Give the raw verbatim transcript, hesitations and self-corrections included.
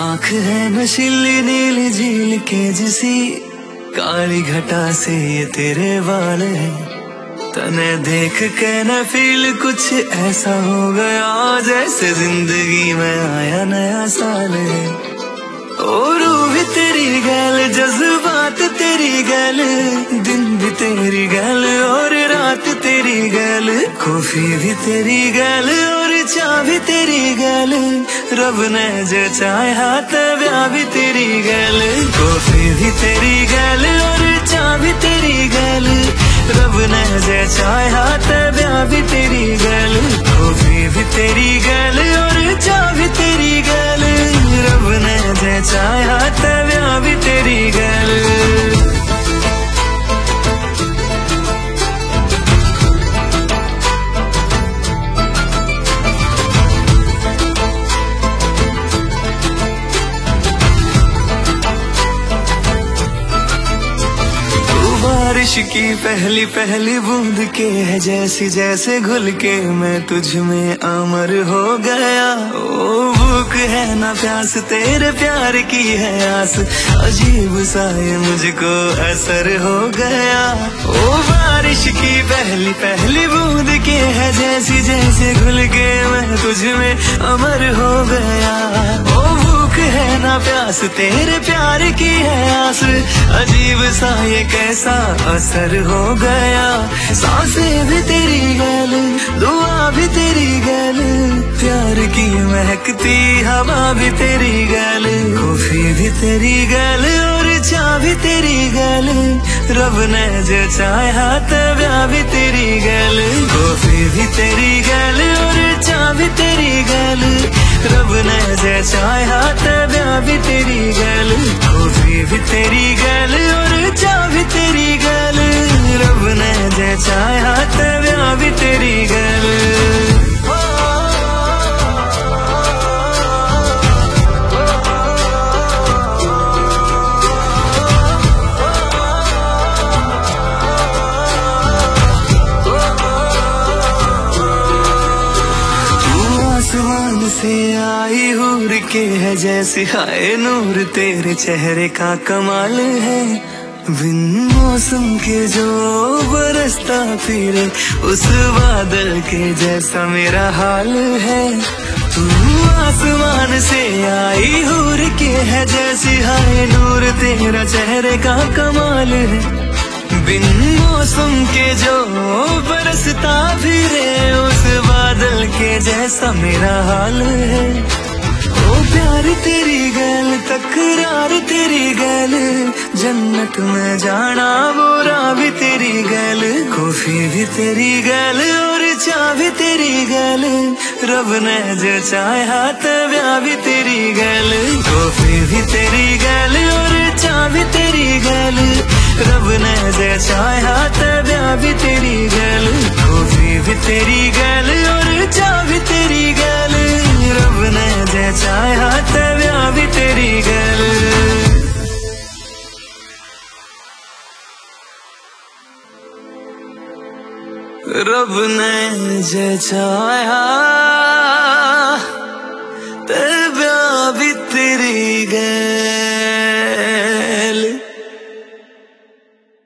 आँख है नशीली नीली झील के जिसी, काली घटा से ये तेरे वाल है। तने देख के न फील कुछ ऐसा हो गया, जैसे जिंदगी में आया नया साल है। और भी तेरी गैल, जज्बात तेरी गैल, दिन भी तेरी गैल और रात तेरी गैल, कॉफी भी तेरी गैल और चाय भी तेरी गैल, रब ने जो चाहा ब्याह भी तेरी गैल। कॉफी भी तेरी गैल और चाय भी तेरी गैल, रब ने जो चाहा ब्याह भी तेरी गैल। कॉफी भी तेरी गैल और चाय भी तेरी गैल, रब ने जो चाहा ब्याह भी तेरी गैल। बारिश की पहली पहली बूंद के है जैसी, जैसे घुल के मैं तुझ में अमर हो गया। ओ भूख है ना प्यास, तेरे प्यार की है आस, अजीब सा ये मुझको असर हो गया। ओ बारिश की पहली पहली बूंद के है जैसी, जैसे घुल के मैं तुझ में अमर हो गया। ओ भूख है ना प्यास, तेरे प्यार की है आस, अजीब सा ये कैसा असर हो गया। सांसें भी तेरी गैल, दुआ भी तेरी गैल, प्यार की महकती हवा भी तेरी गैल। कॉफी भी तेरी गैल और चाय भी तेरी गैल, रब ने जो चाहा ब्याह भी तेरी गैल। कॉफी भी तेरी गैल और चाय भी तेरी गैल, रब ने जो चाहा ब्याह भी तेरी गैल। कॉफी भी तेरी गैल और चाय भी तेरी गैल, रब ने जो चाहा ब्याह भी तेरी गैल। आसमान से आई हूर के है जैसे, हाय नूर तेरे चेहरे का कमाल है। बिन मौसम के जो बरसता फिरे, उस बादल के जैसा मेरा हाल है। तू आसमान से आई हूर के है जैसी, हाय नूर तेरा चेहरे का कमाल है। बिन मौसम के जो बरसता फिरे, उस बादल के जैसा मेरा हाल है। ओ प्यार तेरी गैल, तकरार तेरी गैल, जन्नत में जाना वो राह भी तेरी गैल। कॉफी भी तेरी गैल और चाय भी तेरी गैल, रब ने जो चाहा ब्याह भी तेरी गैल। कॉफी भी तेरी गैल और चाय भी तेरी गैल, रब ने जो चाहा ब्याह भी तेरी गैल। कॉफी भी तेरी गैल और चाय भी तेरी गैल, रब ने जो चाहा ब्याह भी तेरी गैल। रब ने जो चाहा ब्याह भी तेरी गैल।